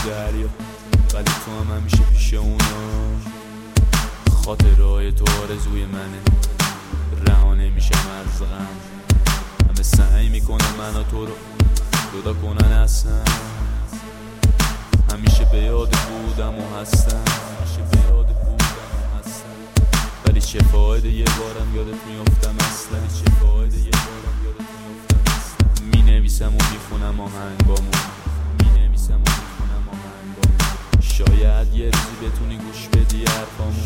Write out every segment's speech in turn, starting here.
دریا، ولی تو هم همیشه پیش اونا. خاطرهای تو آرزوی منه، رها نمیشم از غم. همه سعی میکنم منو تو رو جدا کنن اصلا. همیشه به یاد بودم و هستم، ولی چه فایده یه بارم یادت میافتم اصلا. می نویسم و میخونم آهنگامو، شاید یه روزی بتونی گوش بدی حرفامو.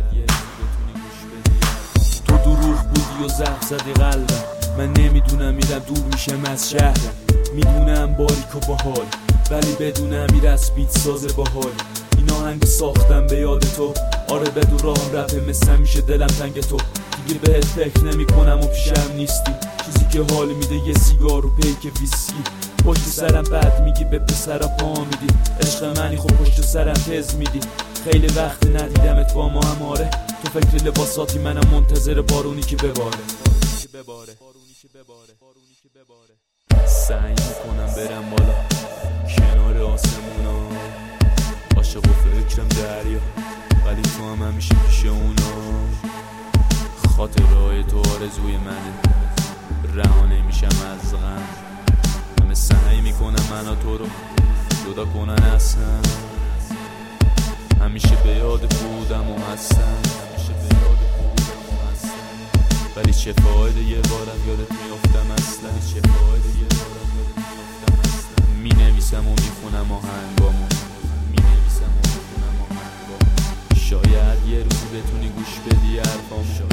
تو دروغ بودی و زهر زدی قلبم. من نمیدونم میرم دور میشم از شهرم. میدونم باریک و باحال، ولی بدون امیر از بیت ساز باحال. این آهنگ ساختم به یاد تو، آره بدون راهم رپه مثل همیشه دلم تنگ تو. دیگه بهت فکر نمی کنم و پیشم نیستی. چیزی که حال میده یه سیگار و پیک ویسکی. پشت سرم بد میگی به پسرا پا میدی. عشق منی خب پشت سرم تز میدی. خیلی وقت ندیدمت با ما هم آره. تو فکر لباساتی منم منتظر بارونی که بباره. سعی میکنم برم بالا کنار آسمونا. عاشق و فکرم دریا، ولی تو هم همیشه پیش اونا. خاطرهای تو آرزوی منه، رها نمیشم از غم. همه سعی میکنم منو تو رو جدا کنن اصلا. همیشه به یاد بودم و هستم، ولی چه فایده یه بارم یادت میافتم اصلا. می نویسم و میخونم آهنگامو، شاید یه روزی بتونی گوش بدی حرفامو.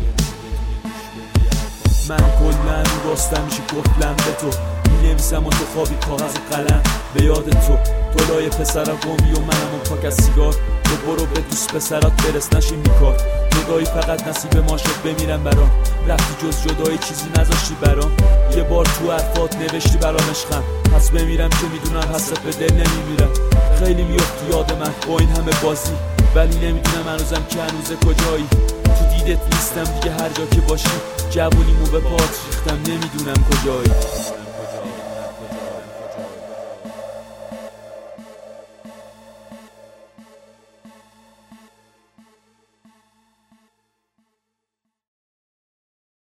من کلن راستم میشه کفلم به تو. می نویسم و تو خوابی کاغذ قلم به یاد تو. تو لای پسرم گمی و منم اون پاک از سیگار. تو برو به دوست پسرات برس نشین بیکار. جدایی فقط نصیب ما شد بمیرم برام. رفتی جز جدایی چیزی نذاشتی برام. یه بار تو حرفات نوشتی برام عشقم. پس بمیرم که میدونم حسرت به دل نمیمیرم. خیلی میافتی یاد من با این همه بازی، ولی نمیدونم هنوزم که هنوزه کجایی. تو دیدت نیستم دیگه هر جا که باشی. جوونیمو به پات ریختم نمیدونم کجایی.